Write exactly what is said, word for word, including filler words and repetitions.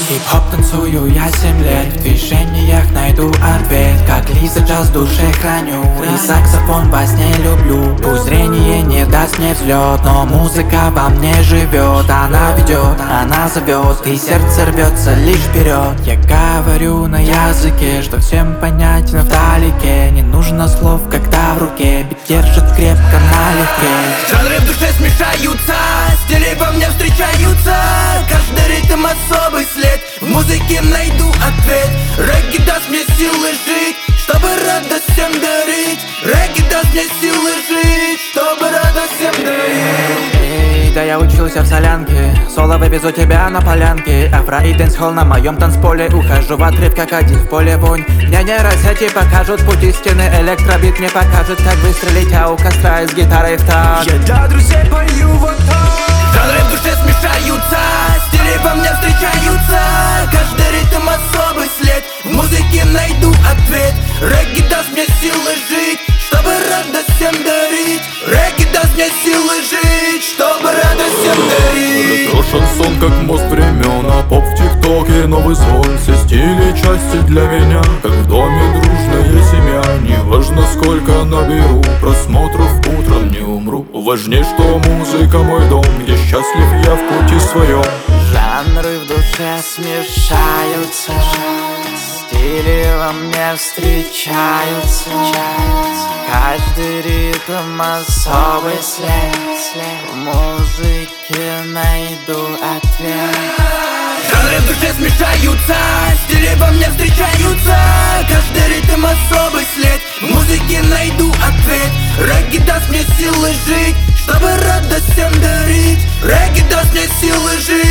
Хип-хоп танцую я семь лет, в движениях найду ответ. Как Лиза джаз в душе храню, и саксофон во сне люблю. Пусть зрение не даст мне взлет, но музыка во мне живет. Она ведет, она зовет, и сердце рвется лишь вперед. Я говорю на языке, что всем понятен вдалеке. Не нужно слов, когда в руке бит держит крепко налегке. Жанры в душе смешаются, стили во мне встречаются. Каждый ритм особый след, в музыке найду ответ. Регги даст мне силы жить, чтобы радость всем дарить. Регги даст мне силы жить, чтобы радость всем дарить. Эй, да я учился в солянке, соло вывезу тебя на полянке. Афро и дэнс-холл на моем танцполе. Ухожу в отрыв, как один в поле вонь. Мне нейросети покажут путь истины, электробит мне покажет, как выстрелить, а у костра с гитарой в такт. Я для друзей пою вот так. Жанры в душе смешаются, стили во мне встречаются. Каждый ритм особый след, в музыке найду ответ. Регги даст мне силы жить, чтобы радость всем дарить. Регги даст мне силы жить, чтобы радость всем дарить. Ретро-шансон, как мост времен, а поп в тиктоке новый звон. Все стили части для меня, как в доме дружная семья. Не важно сколько наберу просмотров, утром не умру. Важнее, что музыка мой дом, где счастлив я в пути своем. Жанры в душе смешаются, стили во мне встречаются. Каждый ритм особый след, в музыке найду ответ. Жанры в душе смешаются, стили во мне встречаются. Каждый ритм особый след, в музыке найду ответ. Регги даст мне силы жить, чтобы радость всем дарить. Регги даст мне силы жить.